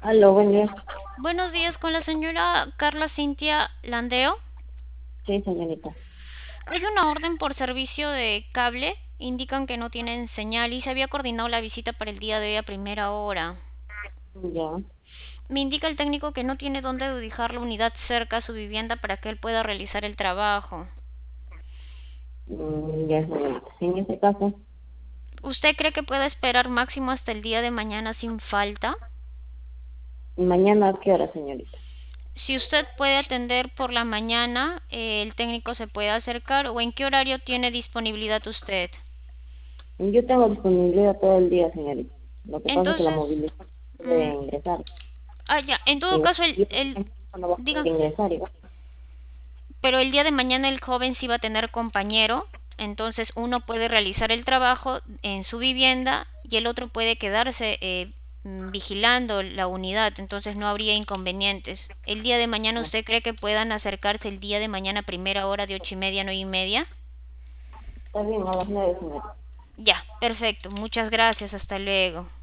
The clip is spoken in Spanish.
Aló, buen día. Buenos días con la señora Carla Cintia Landeo. Sí, señorita. Hay una orden por servicio de cable. Indican que no tienen señal y se había coordinado la visita para el día de hoy a primera hora. Ya, Me indica el técnico que no tiene dónde ubicar la unidad cerca a su vivienda para que él pueda realizar el trabajo. ya, señorita. Sí, en este caso, ¿Usted cree que pueda esperar máximo hasta el día de mañana sin falta? mañana a qué hora, señorita. Si usted puede atender por la mañana, el técnico se puede acercar o en qué horario tiene disponibilidad usted. Yo tengo disponibilidad todo el día, señorita. Lo que pasa es que la Entonces, movilización debe mm, ingresar. ya, en todo Igual, caso, yo no va a poder diga, ingresar, igual. pero el día de mañana el joven sí va a tener compañero, entonces uno puede realizar el trabajo en su vivienda y el otro puede quedarse vigilando la unidad, entonces no habría inconvenientes. ¿El día de mañana Ya, usted cree que puedan acercarse el día de mañana a primera hora de 8:30, 9:30? está bien, a las 9, señorita. Ya, perfecto, muchas gracias, hasta luego.